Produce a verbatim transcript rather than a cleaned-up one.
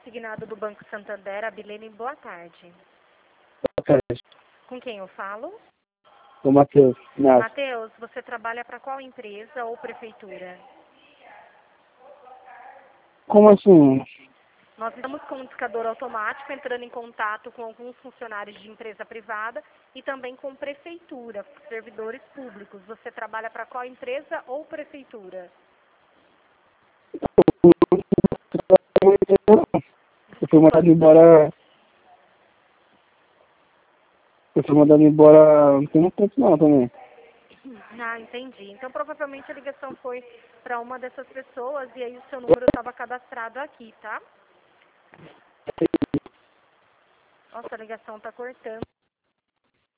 consignado do Banco Santander, Abilene, boa tarde. Boa tarde. Com quem eu falo? O Matheus. Matheus, você trabalha para qual empresa ou prefeitura? Como assim? Nós estamos com um discador automático entrando em contato com alguns funcionários de empresa privada e também com prefeitura, servidores públicos. Você trabalha para qual empresa ou prefeitura? Eu fui mandado embora. Eu fui mandado embora não tem muito tempo não também. Ah, entendi. Então provavelmente a ligação foi para uma dessas pessoas e aí o seu número estava cadastrado aqui, tá? Nossa, a ligação está cortando.